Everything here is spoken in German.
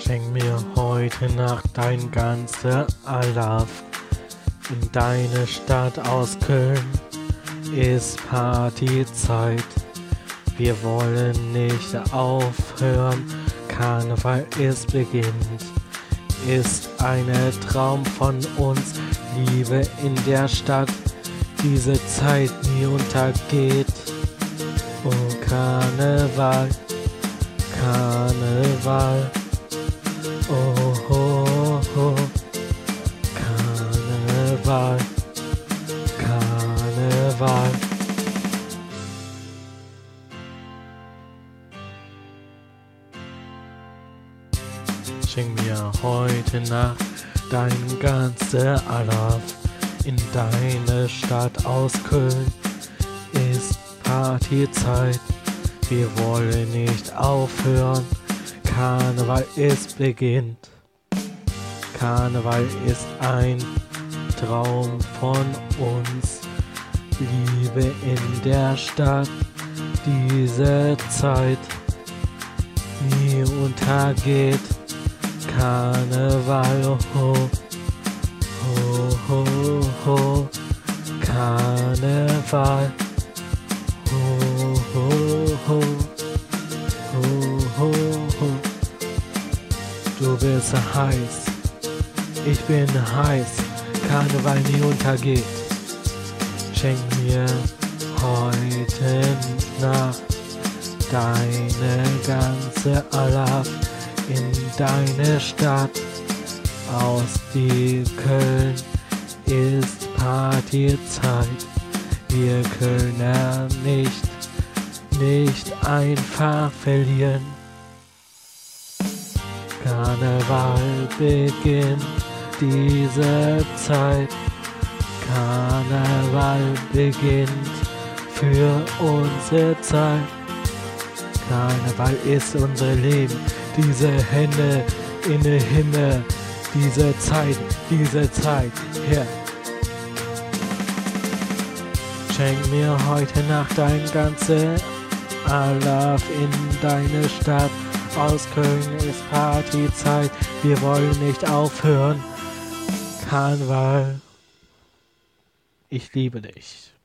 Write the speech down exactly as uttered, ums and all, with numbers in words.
Schenk mir heute Nacht dein ganzer Alaf. In deine Stadt aus Köln ist Partyzeit. Wir wollen nicht aufhören, Karneval ist beginnt. Ist ein Traum von uns, Liebe in der Stadt, diese Zeit nie untergeht. Oh Karneval, Karneval, oh, oh, oh. Karneval, Karneval. Schenk mir heute Nacht dein ganzer Alaf. In deine Stadt aus Köln ist Partyzeit. Wir wollen nicht aufhören, Karneval ist beginnt. Karneval ist ein Traum von uns, Liebe in der Stadt, diese Zeit nie untergeht. Karneval, oh, oh, oh, oh, Karneval, oh, oh, oh, oh, oh, oh. Du bist heiß, ich bin heiß, Karneval nie untergeht. Schenk mir heute Nacht deine ganze Alaf. In deine Stadt aus die Köln ist Partyzeit. Wir Kölner nicht, nicht einfach verlieren. Karneval beginnt diese Zeit. Karneval beginnt für unsere Zeit. Karneval ist unser Leben. Diese Hände in den Himmel, diese Zeit, diese Zeit, ja. Yeah. Schenk mir heute Nacht dein ganze Alaf in deine Stadt. Aus Köln ist Partyzeit, wir wollen nicht aufhören. Karneval, ich liebe dich.